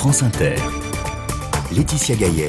France Inter. Laetitia Gaillet,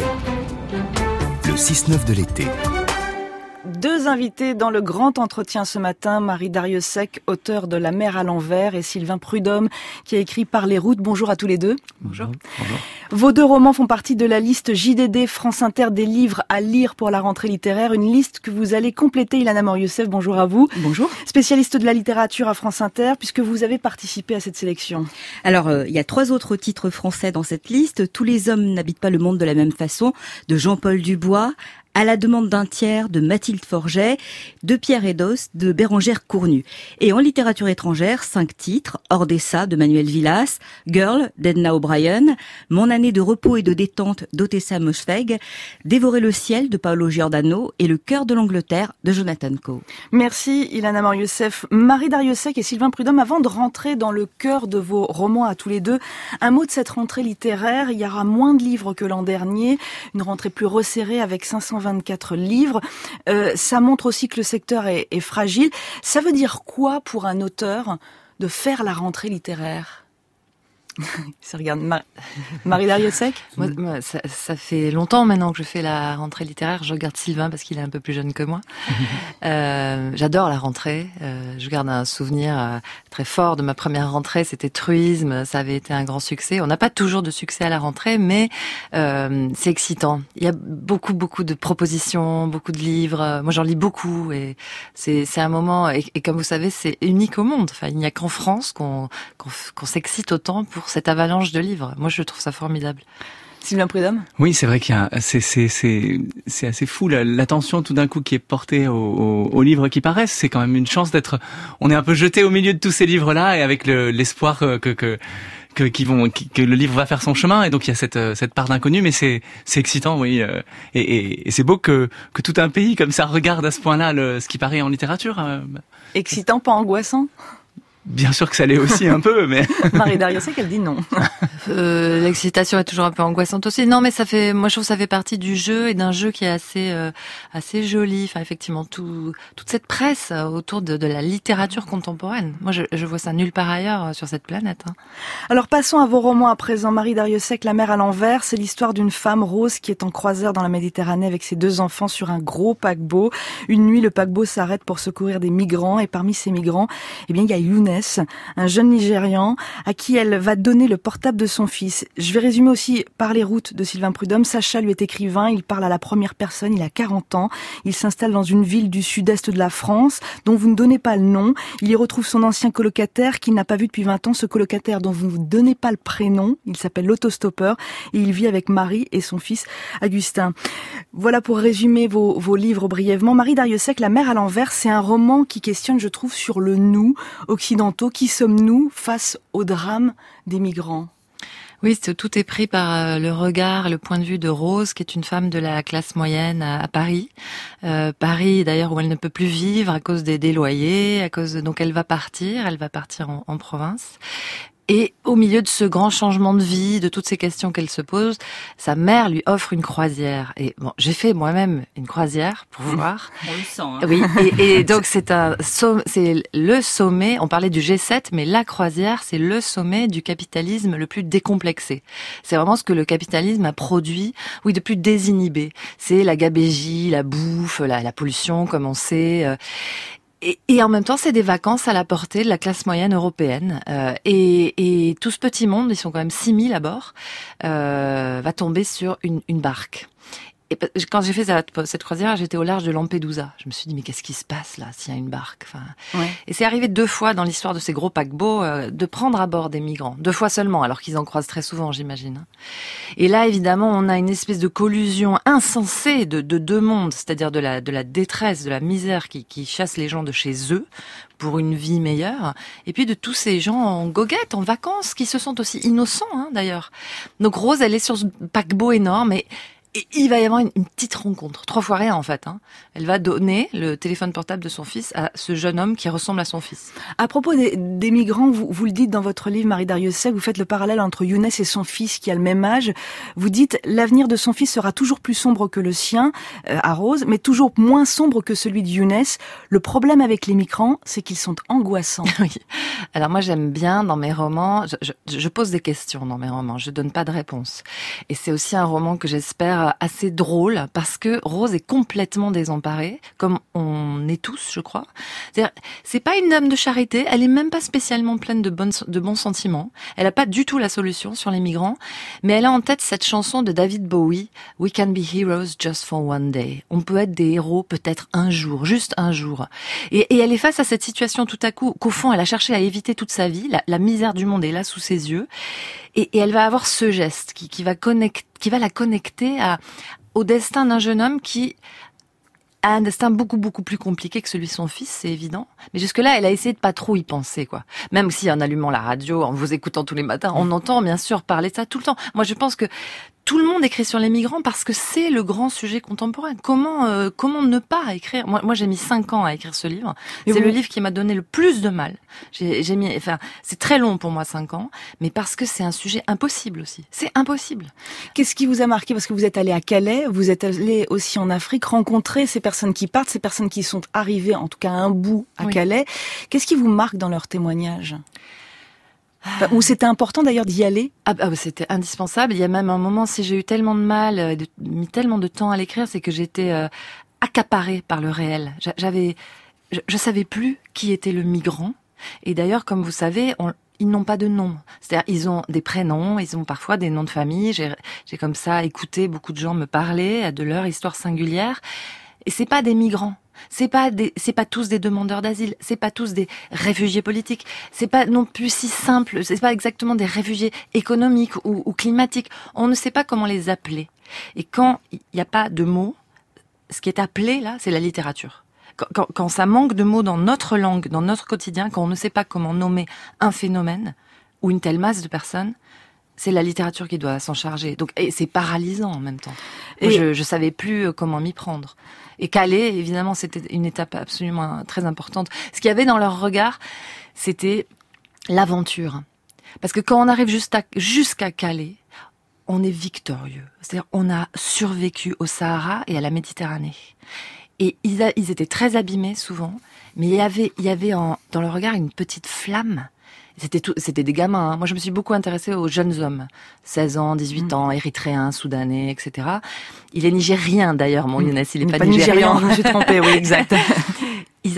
le 6-9 de l'été. Deux invités dans le grand entretien ce matin, Marie Darrieussecq, auteure de La mer à l'envers, et Sylvain Prudhomme, qui a écrit Par les routes. Bonjour à tous les deux. Bonjour. Vos deux romans font partie de la liste JDD France Inter des livres à lire pour la rentrée littéraire, une liste que vous allez compléter. Ilana Morioussef, bonjour à vous. Bonjour. Spécialiste de la littérature à France Inter, puisque vous avez participé à cette sélection. Alors, il y a 3 autres titres français dans cette liste. Tous les hommes n'habitent pas le monde de la même façon, de Jean-Paul Dubois. À la demande d'un tiers, de Mathilde Forget, de Pierre Edos, de Bérengère Cournu. Et en littérature étrangère, 5 titres, Ordessa de Manuel Villas, Girl d'Edna O'Brien, Mon année de repos et de détente d'Otessa Moshfegh, Dévorer le ciel de Paolo Giordano et Le cœur de l'Angleterre de Jonathan Coe. Merci Ilana Morioussef. Marie Darrieussecq et Sylvain Prudhomme, avant de rentrer dans le cœur de vos romans à tous les deux, un mot de cette rentrée littéraire. Il y aura moins de livres que l'an dernier, une rentrée plus resserrée avec 524 livres. Ça montre aussi que le secteur est fragile. Ça veut dire quoi pour un auteur de faire la rentrée littéraire ? Ça regarde Marie Darrieussecq. Moi, ça fait longtemps maintenant que je fais la rentrée littéraire. Je regarde Sylvain parce qu'il est un peu plus jeune que moi. J'adore la rentrée. Je garde un souvenir très fort de ma première rentrée. C'était Truisme. Ça avait été un grand succès. On n'a pas toujours de succès à la rentrée, mais c'est excitant. Il y a beaucoup de propositions, beaucoup de livres. Moi, j'en lis beaucoup et c'est un moment. Et comme vous savez, c'est unique au monde. Enfin, il n'y a qu'en France qu'on s'excite autant pour cette avalanche de livres. Moi, je trouve ça formidable. Sylvain Prudhomme. Oui, c'est vrai qu'il y a, c'est assez fou l'attention tout d'un coup qui est portée aux livres qui paraissent. C'est quand même une chance on est un peu jeté au milieu de tous ces livres-là et avec l'espoir que le livre va faire son chemin, et donc il y a cette part d'inconnu, mais c'est excitant, oui, et c'est beau que tout un pays comme ça regarde à ce point-là ce qui paraît en littérature. Excitant, pas angoissant. Bien sûr que ça l'est aussi un peu, mais Marie Darrieussecq, elle dit non. L'excitation est toujours un peu angoissante aussi. Non, mais moi je trouve que ça fait partie du jeu, et d'un jeu qui est assez joli. Enfin, effectivement, toute cette presse autour de la littérature contemporaine. Moi, je vois ça nulle part ailleurs sur cette planète. Alors passons à vos romans à présent. Marie Darrieussecq, La mer à l'envers, c'est l'histoire d'une femme, Rose, qui est en croisière dans la Méditerranée avec ses 2 enfants sur un gros paquebot. Une nuit, le paquebot s'arrête pour secourir des migrants, et parmi ces migrants, il y a Younes, un jeune Nigérian à qui elle va donner le portable de son fils. Je vais résumer aussi Par les routes de Sylvain Prudhomme. Sacha, lui, est écrivain, il parle à la première personne, il a 40 ans, il s'installe dans une ville du sud-est de la France dont vous ne donnez pas le nom. Il y retrouve son ancien colocataire qu'il n'a pas vu depuis 20 ans, ce colocataire dont vous ne donnez pas le prénom, il s'appelle l'autostoppeur, et il vit avec Marie et son fils Augustin. Voilà pour résumer vos livres brièvement. Marie Darrieussecq, La mer à l'envers, c'est un roman qui questionne, je trouve, sur le nous occidentaux. Qui sommes-nous face au drame des migrants ? Oui, tout est pris par le regard, le point de vue de Rose, qui est une femme de la classe moyenne à Paris. Paris, d'ailleurs, où elle ne peut plus vivre à cause des loyers, donc elle va partir en province. Et au milieu de ce grand changement de vie, de toutes ces questions qu'elle se pose, sa mère lui offre une croisière. Et bon, j'ai fait moi-même une croisière pour voir. On le sent, hein. Oui, et donc c'est le sommet. On parlait du G7, mais la croisière, c'est le sommet du capitalisme le plus décomplexé. C'est vraiment ce que le capitalisme a produit, de plus désinhibé. C'est la gabegie, la bouffe, la pollution, comme on sait. Et en même temps, c'est des vacances à la portée de la classe moyenne européenne. Et tout ce petit monde, ils sont quand même 6000 à bord, va tomber sur une barque. Et quand j'ai fait cette croisière, j'étais au large de Lampedusa. Je me suis dit, mais qu'est-ce qui se passe là s'il y a une barque ? Ouais. Et c'est arrivé 2 fois dans l'histoire de ces gros paquebots de prendre à bord des migrants. 2 fois seulement, alors qu'ils en croisent très souvent, j'imagine. Et là, évidemment, on a une espèce de collusion insensée de 2 mondes, c'est-à-dire de la détresse, de la misère qui chasse les gens de chez eux pour une vie meilleure, et puis de tous ces gens en goguette, en vacances, qui se sentent aussi innocents, d'ailleurs. Donc Rose, elle est sur ce paquebot énorme, et Et il va y avoir une petite rencontre, 3 fois rien en fait. Elle va donner le téléphone portable de son fils à ce jeune homme qui ressemble à son fils. À propos des migrants, vous le dites dans votre livre, Marie Dariussec, vous faites le parallèle entre Younes et son fils qui a le même âge. Vous dites l'avenir de son fils sera toujours plus sombre que le sien, à Rose, mais toujours moins sombre que celui de Younes. Le problème avec les migrants, c'est qu'ils sont angoissants. Oui. Alors moi j'aime bien dans mes romans, je pose des questions dans mes romans, je donne pas de réponse. Et c'est aussi un roman que j'espère assez drôle parce que Rose est complètement désemparée, comme on est tous, je crois. C'est-à-dire, c'est pas une dame de charité, elle est même pas spécialement pleine de bons sentiments. Elle a pas du tout la solution sur les migrants, mais elle a en tête cette chanson de David Bowie, We can be heroes just for one day. On peut être des héros peut-être un jour, juste un jour. Et elle est face à cette situation tout à coup qu'au fond elle a cherché à éviter toute sa vie. La misère du monde est là sous ses yeux. Et elle va avoir ce geste qui va la connecter au destin d'un jeune homme qui a un destin beaucoup plus compliqué que celui de son fils, c'est évident. Mais jusque-là, elle a essayé de pas trop y penser, quoi. Même si en allumant la radio, en vous écoutant tous les matins, on entend bien sûr parler de ça tout le temps. Moi, je pense que tout le monde écrit sur les migrants parce que c'est le grand sujet contemporain. Comment ne pas écrire? Moi, j'ai mis 5 ans à écrire ce livre. C'est le livre qui m'a donné le plus de mal. C'est très long pour moi, 5 ans, mais parce que c'est un sujet impossible aussi. C'est impossible. Qu'est-ce qui vous a marqué? Parce que vous êtes allé à Calais, vous êtes allé aussi en Afrique, rencontrer ces personnes qui partent, ces personnes qui sont arrivées, en tout cas à un bout à Calais. Qu'est-ce qui vous marque dans leurs témoignages? Ou c'était important d'ailleurs d'y aller? C'était indispensable. Il y a même un moment, si j'ai eu tellement de mal, mis tellement de temps à l'écrire, c'est que j'étais accaparée par le réel. Je savais plus qui était le migrant. Et d'ailleurs, comme vous savez, ils n'ont pas de nom. C'est-à-dire, ils ont des prénoms, ils ont parfois des noms de famille. J'ai comme ça écouté beaucoup de gens me parler de leur histoire singulière. Et c'est pas des migrants. C'est pas tous des demandeurs d'asile, c'est pas tous des réfugiés politiques, c'est pas non plus si simple, c'est pas exactement des réfugiés économiques ou climatiques. On ne sait pas comment les appeler. Et quand il n'y a pas de mots, ce qui est appelé là, c'est la littérature. Quand ça manque de mots dans notre langue, dans notre quotidien, quand on ne sait pas comment nommer un phénomène ou une telle masse de personnes, c'est la littérature qui doit s'en charger. Donc, et c'est paralysant en même temps. Et je savais plus comment m'y prendre. Et Calais, évidemment, c'était une étape absolument très importante. Ce qu'il y avait dans leur regard, c'était l'aventure. Parce que quand on arrive jusqu'à Calais, on est victorieux. C'est-à-dire, on a survécu au Sahara et à la Méditerranée. Et ils étaient très abîmés souvent, mais il y avait dans leur regard une petite flamme. C'était des gamins. Hein. Moi, je me suis beaucoup intéressée aux jeunes hommes, 16 ans, 18 ans, érythréens, soudanais, etc. Il est nigérien d'ailleurs, mon Younes, il est pas nigérian. Je me suis trompée, oui, exact. Ils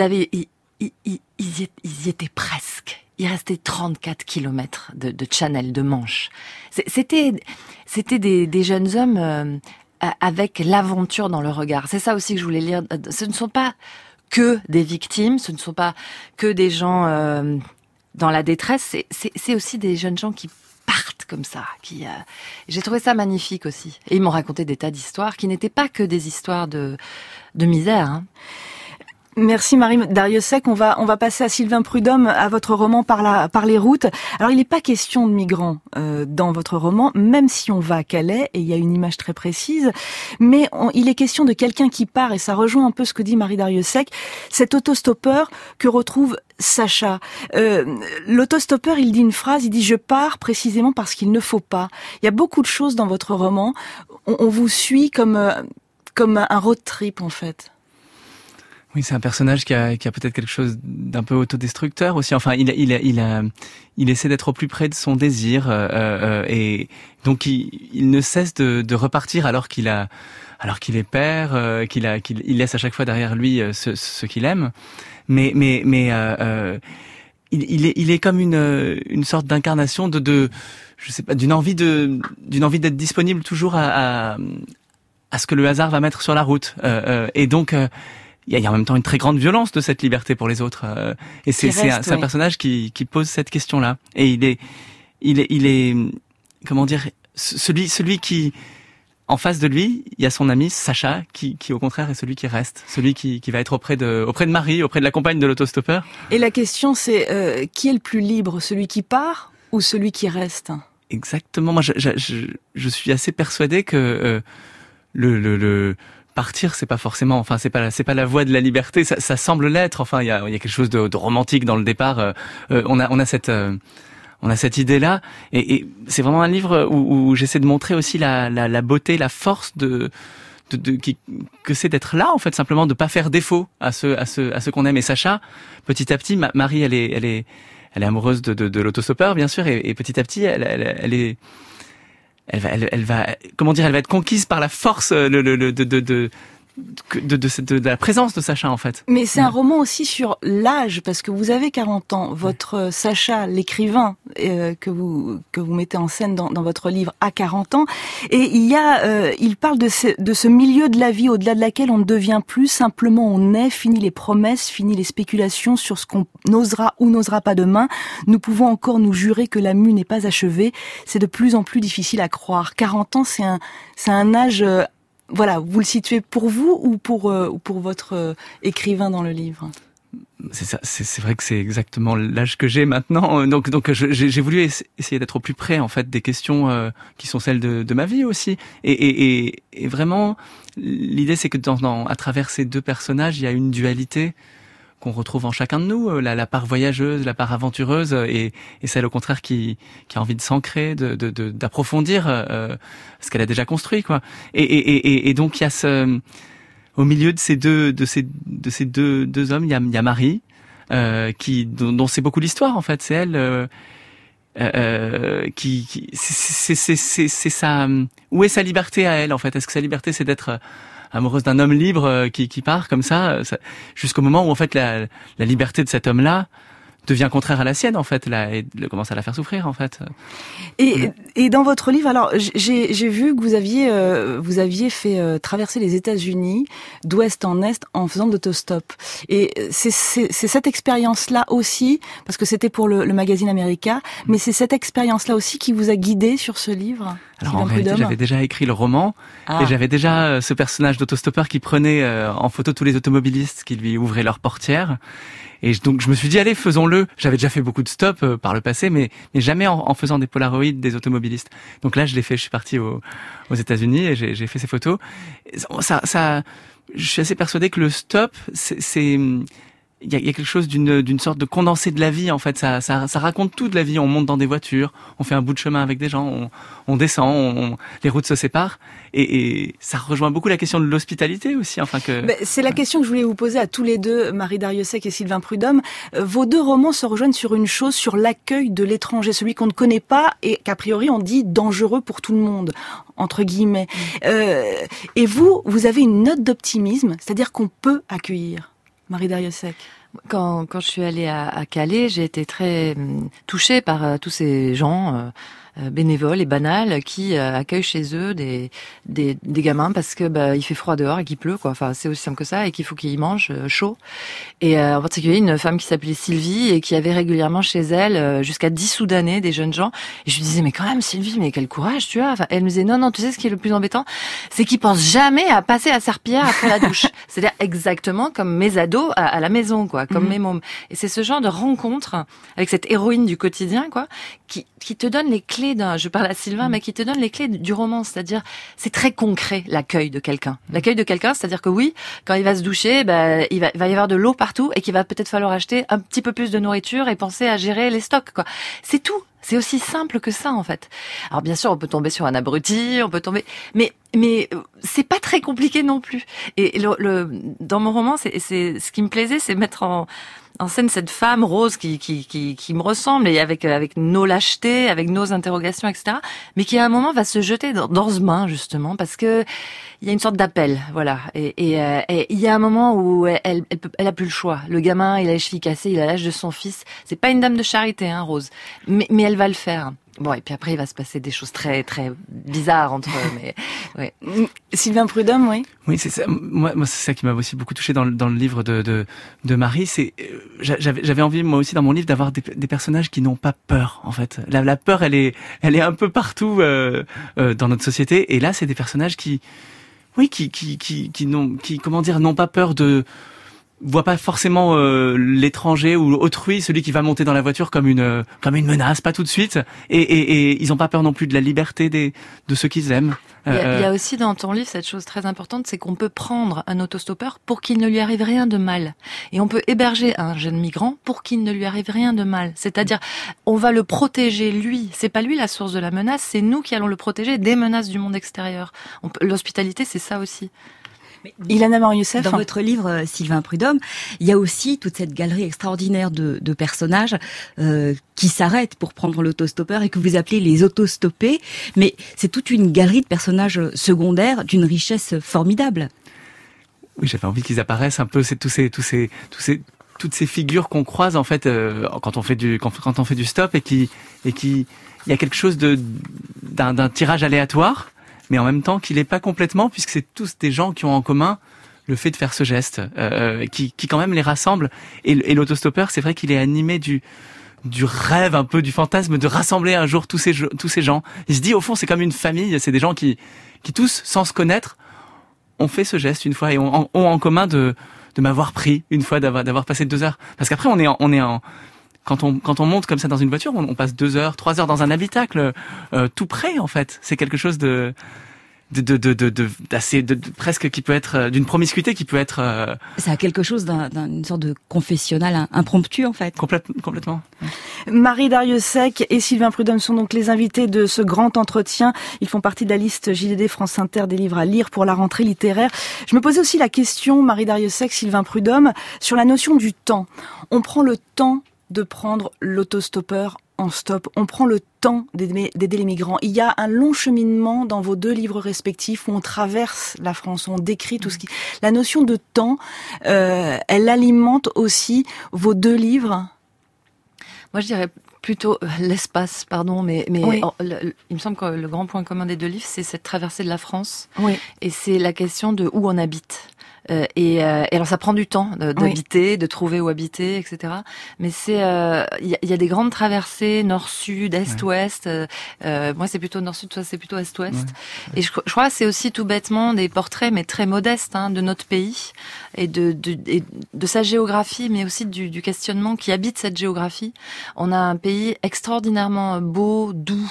y étaient presque. Il restait 34 kilomètres de Channel, de Manche. C'était des jeunes hommes avec l'aventure dans leur regard. C'est ça aussi que je voulais lire. Ce ne sont pas que des victimes, ce ne sont pas que des gens dans la détresse, c'est aussi des jeunes gens qui partent comme ça. J'ai trouvé ça magnifique aussi. Et ils m'ont raconté des tas d'histoires qui n'étaient pas que des histoires de misère. Hein. Merci Marie Dariussec. On va passer à Sylvain Prudhomme, à votre roman Par les routes. Alors il n'est pas question de migrants dans votre roman, même si on va à Calais et il y a une image très précise, mais il est question de quelqu'un qui part, et ça rejoint un peu ce que dit Marie Dariussec, cet autostoppeur que retrouve Sacha. L'autostoppeur, il dit une phrase, il dit « Je pars précisément parce qu'il ne faut pas ». Il y a beaucoup de choses dans votre roman. On vous suit comme un road trip en fait. Oui, c'est un personnage qui a peut-être quelque chose d'un peu autodestructeur aussi. Enfin, il essaie d'être au plus près de son désir et donc il ne cesse de repartir alors qu'il est père, qu'il laisse à chaque fois derrière lui ce qu'il aime. Mais il est comme une sorte d'incarnation je sais pas, d'une envie d'être disponible toujours à ce que le hasard va mettre sur la route. Et donc il y a en même temps une très grande violence de cette liberté pour les autres. Et c'est un personnage qui pose cette question-là. Et il est comment dire, celui qui, en face de lui, il y a son ami Sacha, qui au contraire est celui qui reste, celui qui va être auprès de Marie, auprès de la compagne de l'autostoppeur. Et la question c'est, qui est le plus libre, celui qui part ou celui qui reste? Exactement. Moi, je suis assez persuadé que partir, c'est pas forcément, enfin c'est pas la voie de la liberté. Ça semble l'être. Enfin, il y a quelque chose de romantique dans le départ. On a cette idée-là, et c'est vraiment un livre où j'essaie de montrer aussi la beauté, la force que c'est d'être là, en fait, simplement de pas faire défaut à ceux qu'on aime. Et Sacha, petit à petit, Marie, elle est amoureuse de l'autostoppeur, bien sûr, et petit à petit, elle va être conquise par la force de la présence de Sacha, en fait. Mais c'est un roman aussi sur l'âge, parce que vous avez 40 ans. Votre Sacha, l'écrivain que vous mettez en scène dans votre livre, a 40 ans. Et il parle de ce milieu de la vie au-delà de laquelle on ne devient plus, simplement on est, fini les promesses, fini les spéculations sur ce qu'on n'osera ou n'osera pas demain. Nous pouvons encore nous jurer que la mue n'est pas achevée. C'est de plus en plus difficile à croire. 40 ans, c'est un âge... Voilà, vous le situez pour vous ou pour votre écrivain dans le livre? C'est ça, c'est vrai que c'est exactement l'âge que j'ai maintenant. Donc j'ai voulu essayer d'être au plus près, en fait, des questions qui sont celles de ma vie aussi. Et vraiment, l'idée, c'est que à travers ces deux personnages, il y a une dualité qu'on retrouve en chacun de nous, la part voyageuse, la part aventureuse, et celle au contraire qui a envie de s'ancrer, d'approfondir ce qu'elle a déjà construit, quoi. Et donc il y a au milieu de ces deux hommes, il y a Marie, dont c'est beaucoup l'histoire, en fait. C'est elle c'est ça. Où est sa liberté à elle, en fait? Est-ce que sa liberté, c'est d'être amoureuse d'un homme libre qui part comme ça jusqu'au moment où, en fait, la liberté de cet homme-là devient contraire à la sienne, en fait, là, et commence à la faire souffrir, en fait. Et dans votre livre, alors j'ai vu que vous aviez fait traverser les États-Unis d'ouest en est en faisant de l'autostop. Et c'est cette expérience-là aussi, parce que c'était pour le magazine America, mais c'est cette expérience-là aussi qui vous a guidé sur ce livre. Alors en réalité, j'avais déjà écrit le roman, et j'avais déjà ce personnage d'autostoppeur qui prenait en photo tous les automobilistes qui lui ouvraient leurs portières. Et donc je me suis dit, allez, faisons-le. J'avais déjà fait beaucoup de stops par le passé, mais jamais en faisant des polaroïds des automobilistes. Donc là, je l'ai fait. Je suis parti aux États-Unis et j'ai fait ces photos. Je suis assez persuadé que le stop, il y a quelque chose d'une sorte de condensé de la vie, en fait. Ça raconte tout de la vie. On monte dans des voitures, on fait un bout de chemin avec des gens, on descend, les routes se séparent, et ça rejoint beaucoup la question de l'hospitalité aussi. Enfin c'est la question que je voulais vous poser à tous les deux, Marie Darrieussecq et Sylvain Prudhomme. Vos deux romans se rejoignent sur une chose, sur l'accueil de l'étranger, celui qu'on ne connaît pas et qu'a priori on dit dangereux pour tout le monde, entre guillemets. Et vous avez une note d'optimisme, c'est-à-dire qu'on peut accueillir. Marie Darrieussecq. Quand je suis allée à Calais, j'ai été très touchée par tous ces gens bénévoles et banals qui accueillent chez eux des gamins parce que il fait froid dehors et qu'il pleut, quoi. Enfin, c'est aussi simple que ça, et qu'il faut qu'ils mangent chaud. Et en particulier une femme qui s'appelait Sylvie et qui avait régulièrement chez elle jusqu'à 10 Soudanais, des jeunes gens. Et je lui disais, mais quand même Sylvie, mais quel courage tu as. Enfin, elle me disait, non, tu sais ce qui est le plus embêtant, c'est qu'ils pensent jamais à passer à serpillière après la douche. C'est-à-dire exactement comme mes ados à la maison, quoi, comme mes mômes. Et c'est ce genre de rencontre avec cette héroïne du quotidien, quoi, qui te donne les clés je parle à Sylvain, mais qui te donne les clés du roman. C'est-à-dire, c'est très concret, l'accueil de quelqu'un. L'accueil de quelqu'un, c'est-à-dire que oui, quand il va se doucher, il va y avoir de l'eau partout et qu'il va peut-être falloir acheter un petit peu plus de nourriture et penser à gérer les stocks, quoi. C'est tout. C'est aussi simple que ça, en fait. Alors, bien sûr, on peut tomber sur un abruti, mais c'est pas très compliqué non plus. Et dans mon roman, c'est ce qui me plaisait, c'est mettre en scène cette femme Rose qui me ressemble, et avec nos lâchetés, avec nos interrogations, etc. Mais qui à un moment va se jeter dans ce bain, justement, parce que il y a une sorte d'appel, voilà. Et il y a un moment où elle a plus le choix. Le gamin, il a les chevilles cassées, il a l'âge de son fils. C'est pas une dame de charité, hein, Rose. Mais elle va le faire. Bon, et puis après, il va se passer des choses très, très bizarres entre eux, mais, ouais. Sylvain Prudhomme, oui. Oui, c'est ça. Moi, c'est ça qui m'a aussi beaucoup touché dans le livre de Marie. C'est, j'avais envie, moi aussi, dans mon livre, d'avoir des personnages qui n'ont pas peur, en fait. La peur, elle est un peu partout, dans notre société. Et là, c'est des personnages qui n'ont pas peur voit pas forcément l'étranger ou autrui, celui qui va monter dans la voiture comme une menace, pas tout de suite. Et ils ont pas peur non plus de la liberté de ceux qu'ils aiment. Il y a aussi dans ton livre cette chose très importante, c'est qu'on peut prendre un autostoppeur pour qu'il ne lui arrive rien de mal. Et on peut héberger un jeune migrant pour qu'il ne lui arrive rien de mal. C'est-à-dire, on va le protéger lui. C'est pas lui la source de la menace, c'est nous qui allons le protéger des menaces du monde extérieur. L'hospitalité, c'est ça aussi. Ilana Mariussef. Dans votre livre, Sylvain Prudhomme, il y a aussi toute cette galerie extraordinaire de personnages qui s'arrêtent pour prendre l'autostoppeur et que vous appelez les autostoppés. Mais c'est toute une galerie de personnages secondaires d'une richesse formidable. Oui, j'avais envie qu'ils apparaissent un peu. C'est toutes ces figures qu'on croise en fait quand on fait du stop et qui il y a quelque chose d'un tirage aléatoire. Mais en même temps qu'il n'est pas complètement, puisque c'est tous des gens qui ont en commun le fait de faire ce geste, qui quand même les rassemble. Et l'autostoppeur, c'est vrai qu'il est animé du rêve, un peu du fantasme de rassembler un jour tous ces gens. Il se dit, au fond, c'est comme une famille, c'est des gens qui tous, sans se connaître, ont fait ce geste une fois et ont en commun de m'avoir pris une fois, d'avoir passé 2 heures. Parce qu'après, quand on monte comme ça dans une voiture, on passe 2 heures, 3 heures dans un habitacle, tout près en fait. C'est quelque chose d'assez presque qui peut être d'une promiscuité qui peut être. Ça a quelque chose d'une sorte de confessionnal impromptu en fait. Complètement. Marie Darrieussecq et Sylvain Prudhomme sont donc les invités de ce grand entretien. Ils font partie de la liste JDD France Inter des livres à lire pour la rentrée littéraire. Je me posais aussi la question, Marie Darrieussecq, Sylvain Prudhomme, sur la notion du temps. On prend le temps de prendre l'autostoppeur en stop. On prend le temps d'aider les migrants. Il y a un long cheminement dans vos 2 livres respectifs où on traverse la France, où on décrit tout ce qui... La notion de temps, elle alimente aussi vos 2 livres. Moi, je dirais plutôt l'espace, pardon, mais oui. Il me semble que le grand point commun des 2 livres, c'est cette traversée de la France. Oui. Et c'est la question de où on habite. Et alors ça prend du temps d'habiter, oui. De trouver où habiter, etc. Mais c'est il y a des grandes traversées nord-sud, est-ouest. Moi c'est plutôt nord-sud, toi c'est plutôt est-ouest. Ouais. Et je crois que c'est aussi tout bêtement des portraits, mais très modestes, de notre pays et de sa géographie, mais aussi du questionnement qui habite cette géographie. On a un pays extraordinairement beau, doux,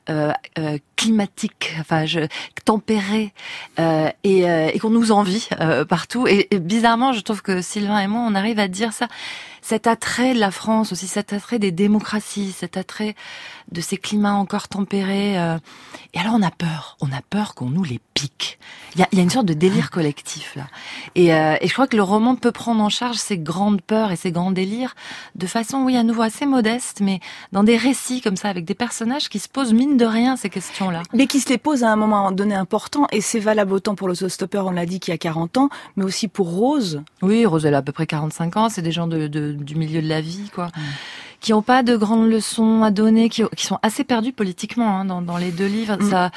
climatique, tempéré, et qu'on nous envie partout. Et bizarrement, je trouve que Sylvain et moi, on arrive à dire ça. Cet attrait de la France aussi, cet attrait des démocraties, cet attrait de ces climats encore tempérés. Et alors on a peur qu'on nous les pique. Il y a une sorte de délire collectif là. Et je crois que le roman peut prendre en charge ces grandes peurs et ces grands délires de façon, oui, à nouveau assez modeste, mais dans des récits comme ça, avec des personnages qui se posent mine de rien ces questions-là. Mais qui se les posent à un moment donné important, et c'est valable autant pour l'autostoppeur, on l'a dit, qui a 40 ans, mais aussi pour Rose. Oui, Rose, elle a à peu près 45 ans, c'est des gens du milieu de la vie, quoi. Qui n'ont pas de grandes leçons à donner, qui sont assez perdus politiquement dans les 2 livres. Ça,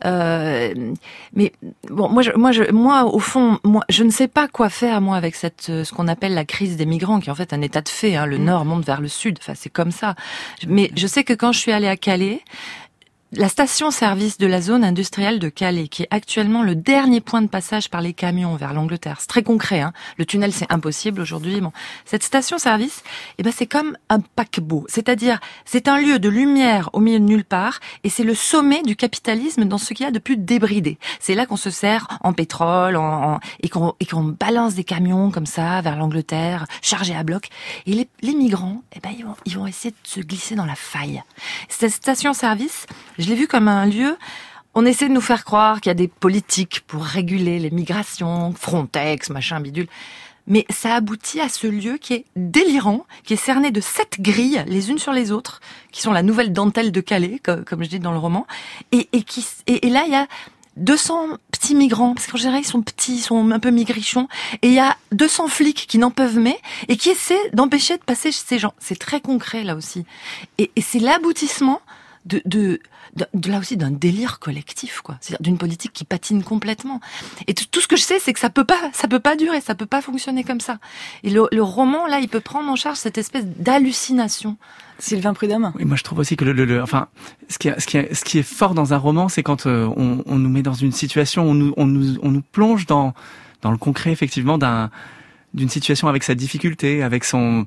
mais bon, moi au fond, je ne sais pas quoi faire moi avec ce qu'on appelle la crise des migrants, qui est en fait un état de fait. Le Nord monte vers le Sud. Enfin, c'est comme ça. Mais je sais que quand je suis allée à Calais, la station-service de la zone industrielle de Calais, qui est actuellement le dernier point de passage par les camions vers l'Angleterre. C'est très concret, Le tunnel, c'est impossible aujourd'hui. Bon. Cette station-service, c'est comme un paquebot. C'est-à-dire, c'est un lieu de lumière au milieu de nulle part, et c'est le sommet du capitalisme dans ce qu'il y a de plus débridé. C'est là qu'on se sert en pétrole, et qu'on balance des camions comme ça vers l'Angleterre, chargés à bloc. Et les migrants, ils vont essayer de se glisser dans la faille. Cette station-service, je l'ai vu comme un lieu, on essaie de nous faire croire qu'il y a des politiques pour réguler les migrations, Frontex, machin, bidule. Mais ça aboutit à ce lieu qui est délirant, qui est cerné de 7 grilles, les unes sur les autres, qui sont la nouvelle dentelle de Calais, comme je dis dans le roman. Et là, il y a 200 petits migrants, parce qu'en général, ils sont petits, ils sont un peu migrichons, et il y a 200 flics qui n'en peuvent mais, et qui essaient d'empêcher de passer ces gens. C'est très concret, là aussi. Et c'est l'aboutissement de là aussi d'un délire collectif, quoi. C'est-à-dire d'une politique qui patine complètement. Et tout ce que je sais, c'est que ça peut pas durer, ça peut pas fonctionner comme ça. Et le roman, là, il peut prendre en charge cette espèce d'hallucination. Sylvain Prudhomme. Oui, moi je trouve aussi que ce qui est fort dans un roman, c'est quand on nous met dans une situation, on nous plonge dans le concret effectivement d'une situation avec sa difficulté, avec son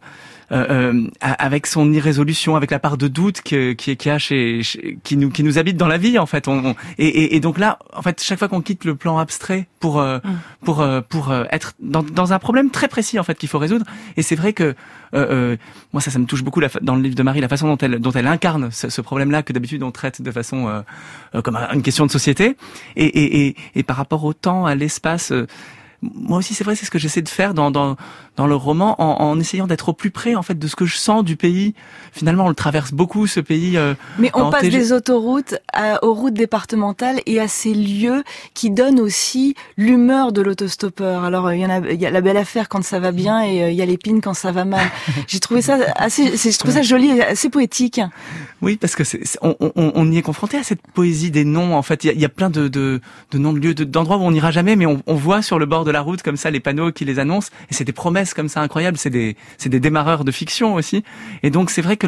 irrésolution, avec la part de doute qui nous habite dans la vie en fait. Et donc là, en fait, chaque fois qu'on quitte le plan abstrait pour être dans un problème très précis en fait qu'il faut résoudre. Et c'est vrai que moi ça me touche beaucoup dans le livre de Marie, la façon dont elle incarne ce problème-là que d'habitude on traite de façon comme une question de société. Et par rapport au temps, à l'espace. Moi aussi, c'est vrai, c'est ce que j'essaie de faire dans le roman, en essayant d'être au plus près, en fait, de ce que je sens du pays. Finalement, on le traverse beaucoup, ce pays. Mais on passe des autoroutes aux routes départementales et à ces lieux qui donnent aussi l'humeur de l'autostoppeur. Alors, il y a la belle affaire quand ça va bien et il y a l'épine quand ça va mal. J'ai trouvé ça joli et assez poétique. Oui, parce que on y est confronté à cette poésie des noms. En fait, il y a plein de noms de lieux, d'endroits où on n'ira jamais, mais on voit sur le bord de la route comme ça les panneaux qui les annoncent, et c'est des promesses comme ça incroyables. C'est des démarreurs de fiction aussi. Et donc c'est vrai que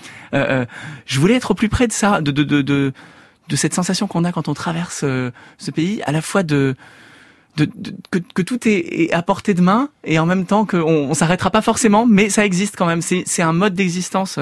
je voulais être au plus près de ça, de cette sensation qu'on a quand on traverse ce pays, à la fois que tout est à portée de main, et en même temps qu'on s'arrêtera pas forcément, mais ça existe quand même. C'est un mode d'existence.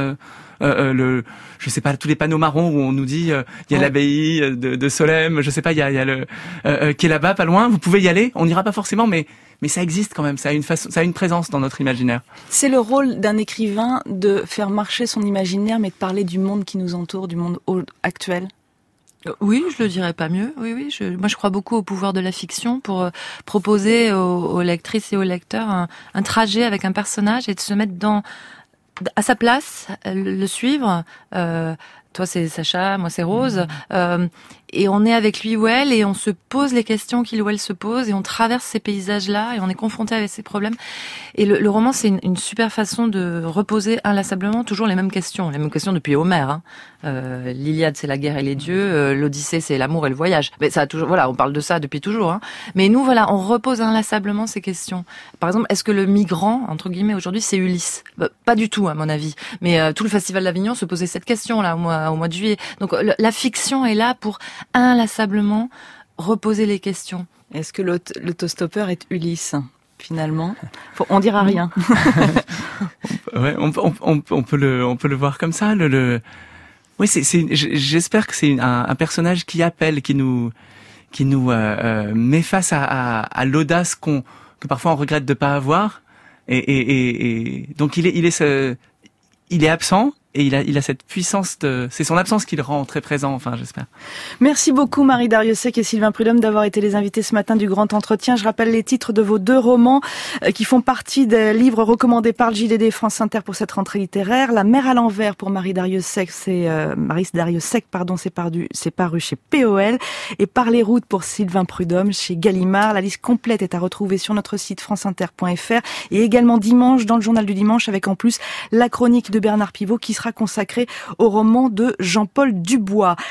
Je sais pas, tous les panneaux marrons où on nous dit il y a l'abbaye de Solesmes, je sais pas, il y a le qui est là-bas pas loin, vous pouvez y aller, on n'ira pas forcément, mais ça existe quand même, ça a une présence dans notre imaginaire. C'est le rôle d'un écrivain de faire marcher son imaginaire, mais de parler du monde qui nous entoure, du monde actuel. Oui, je le dirais pas mieux. Oui. Moi, je crois beaucoup au pouvoir de la fiction pour proposer aux lectrices et aux lecteurs un trajet avec un personnage et de se mettre à sa place, le suivre. Toi, c'est Sacha, moi, c'est Rose. Et on est avec lui ou elle et on se pose les questions qu'il ou elle se pose et on traverse ces paysages-là et on est confronté avec ces problèmes. Et le roman, c'est une super façon de reposer inlassablement toujours les mêmes questions depuis Homère. L'Iliade, c'est la guerre et les dieux. L'Odyssée, c'est l'amour et le voyage. Mais ça a toujours, voilà, on parle de ça depuis toujours. Mais nous, voilà, on repose inlassablement ces questions. Par exemple, est-ce que le migrant, entre guillemets, aujourd'hui, c'est Ulysse? Pas du tout, à mon avis. Mais tout le Festival d'Avignon se posait cette question-là au mois de juillet. Donc la fiction est là pour inlassablement reposer les questions. Est-ce que l'autostoppeur est Ulysse, finalement? On dira rien. Ouais, on peut le voir comme ça. Oui, j'espère que c'est un personnage qui appelle, qui nous met face à l'audace que parfois on regrette de pas avoir. Et donc il est absent. Et il a cette puissance c'est son absence qui le rend très présent, enfin, j'espère. Merci beaucoup, Marie Darrieussecq et Sylvain Prudhomme d'avoir été les invités ce matin du Grand Entretien. Je rappelle les titres de vos 2 romans qui font partie des livres recommandés par le JDD France Inter pour cette rentrée littéraire. La mer à l'envers pour Marie Darrieussecq, Marie Darrieussecq, c'est paru chez POL. Et Par les routes pour Sylvain Prudhomme chez Gallimard. La liste complète est à retrouver sur notre site franceinter.fr et également dimanche dans le journal du dimanche avec en plus la chronique de Bernard Pivot qui sera consacré au roman de Jean-Paul Dubois.